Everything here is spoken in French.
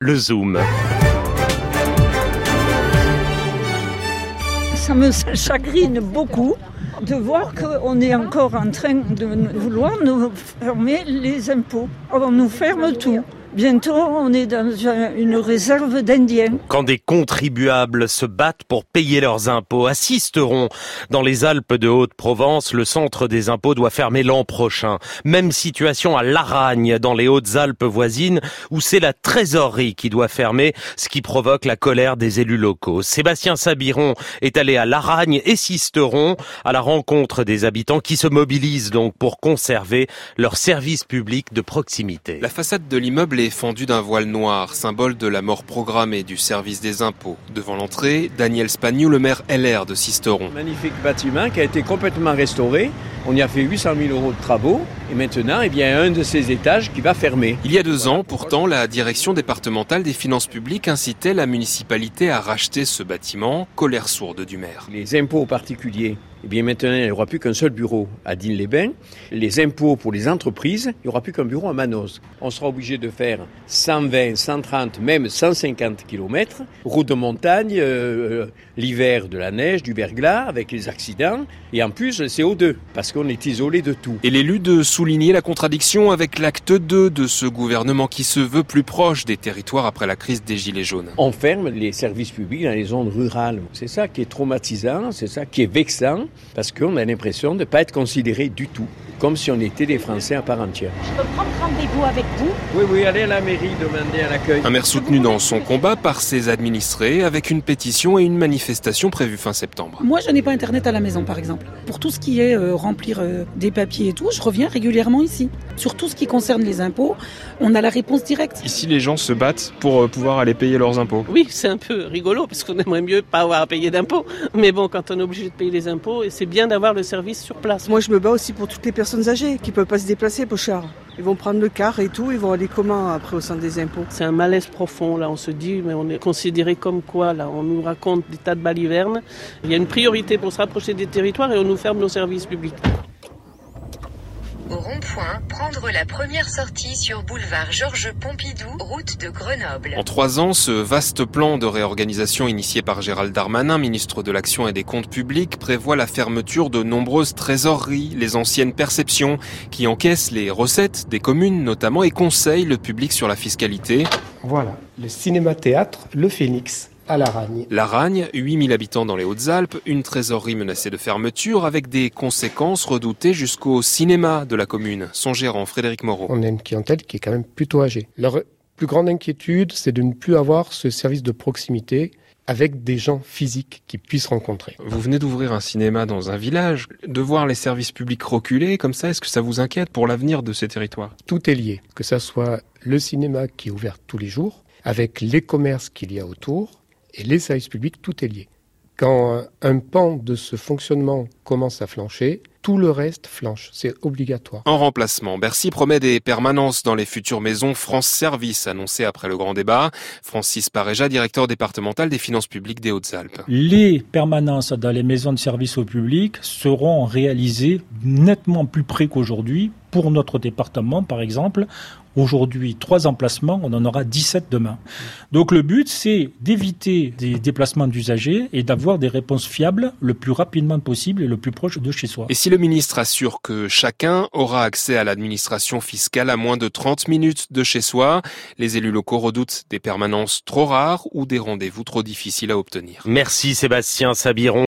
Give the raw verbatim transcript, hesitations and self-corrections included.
le Zoom. Ça me chagrine beaucoup de voir qu'on est encore en train de vouloir nous fermer les impôts. On nous ferme tout. Bientôt, on est dans une réserve d'Indiens. Quand des contribuables se battent pour payer leurs impôts, à Sisteron, dans les Alpes de Haute-Provence, le centre des impôts doit fermer l'an prochain. Même situation à Laragne, dans les Hautes-Alpes voisines, où c'est la trésorerie qui doit fermer, ce qui provoque la colère des élus locaux. Sébastien Sabiron est allé à Laragne et Sisteron à la rencontre des habitants qui se mobilisent donc pour conserver leur service public de proximité. La façade de l'immeuble est fendue d'un voile noir, symbole de la mort programmée du service des impôts. Devant l'entrée, Daniel Spagnou, le maire L R de Sisteron. Magnifique bâtiment qui a été complètement restauré. On y a fait huit cent mille euros de travaux. Et maintenant, eh bien, un de ces étages qui va fermer. Il y a deux ans, pourtant, la direction départementale des finances publiques incitait la municipalité à racheter ce bâtiment, colère sourde du maire. Les impôts aux particuliers, eh bien maintenant, il n'y aura plus qu'un seul bureau à Digne-les-Bains. Les impôts pour les entreprises, il n'y aura plus qu'un bureau à Manos. On sera obligé de faire cent vingt, cent trente, même cent cinquante kilomètres. Route de montagne, euh, l'hiver de la neige, du verglas, avec les accidents. Et en plus, le C O deux, parce qu'on est isolé de tout. Et l'élu de souligner la contradiction avec l'acte deux de ce gouvernement qui se veut plus proche des territoires après la crise des Gilets jaunes. On ferme les services publics dans les zones rurales. C'est ça qui est traumatisant, c'est ça qui est vexant. Parce qu'on a l'impression de ne pas être considéré du tout, comme si on était des Français à part entière. Je peux prendre rendez-vous avec vous ? Oui, oui, allez à la mairie, demander à l'accueil. Un maire soutenu dans son combat par ses administrés, avec une pétition et une manifestation prévue fin septembre. Moi, je n'ai pas Internet à la maison, par exemple. Pour tout ce qui est euh, remplir euh, des papiers et tout, je reviens régulièrement ici. Sur tout ce qui concerne les impôts, on a la réponse directe. Ici, les gens se battent pour euh, pouvoir aller payer leurs impôts. Oui, c'est un peu rigolo, parce qu'on aimerait mieux pas avoir à payer d'impôts. Mais bon, quand on est obligé de payer les impôts, c'est bien d'avoir le service sur place. Moi, je me bats aussi pour toutes les personnes âgées qui ne peuvent pas se déplacer, Pochard. Ils vont prendre le car et tout, ils vont aller comment après au centre des impôts ? C'est un malaise profond, là, on se dit, mais on est considéré comme quoi, là, on nous raconte des tas de balivernes. Il y a une priorité pour se rapprocher des territoires et on nous ferme nos services publics. Au rond-point, prendre la première sortie sur boulevard Georges Pompidou, route de Grenoble. En trois ans, ce vaste plan de réorganisation initié par Gérald Darmanin, ministre de l'Action et des Comptes publics, prévoit la fermeture de nombreuses trésoreries, les anciennes perceptions, qui encaissent les recettes des communes notamment et conseillent le public sur la fiscalité. Voilà, le cinéma-théâtre Le Phénix. À Laragne. Laragne, huit mille habitants dans les Hautes-Alpes, une trésorerie menacée de fermeture avec des conséquences redoutées jusqu'au cinéma de la commune. Son gérant, Frédéric Moreau. On a une clientèle qui est quand même plutôt âgée. Leur plus grande inquiétude, c'est de ne plus avoir ce service de proximité avec des gens physiques qui puissent rencontrer. Vous venez d'ouvrir un cinéma dans un village. De voir les services publics reculer comme ça, est-ce que ça vous inquiète pour l'avenir de ces territoires ? Tout est lié. Que ça soit le cinéma qui est ouvert tous les jours, avec les commerces qu'il y a autour, et les services publics, tout est lié. Quand un pan de ce fonctionnement commence à flancher, tout le reste flanche. C'est obligatoire. En remplacement, Bercy promet des permanences dans les futures maisons France Service, annoncées après le grand débat. Francis Paréja, directeur départemental des finances publiques des Hautes-Alpes. Les permanences dans les maisons de service au public seront réalisées nettement plus près qu'aujourd'hui. Pour notre département, par exemple, aujourd'hui, trois emplacements, on en aura dix-sept demain. Donc le but, c'est d'éviter des déplacements d'usagers et d'avoir des réponses fiables le plus rapidement possible et le plus proche de chez soi. Et si le ministre assure que chacun aura accès à l'administration fiscale à moins de trente minutes de chez soi, les élus locaux redoutent des permanences trop rares ou des rendez-vous trop difficiles à obtenir. Merci Sébastien Sabiron.